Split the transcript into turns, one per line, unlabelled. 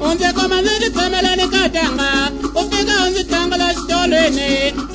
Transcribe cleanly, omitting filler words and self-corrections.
Unze koma ndzi tsemeleni ka tanga, u fika u ndzi tlangela xitolweni.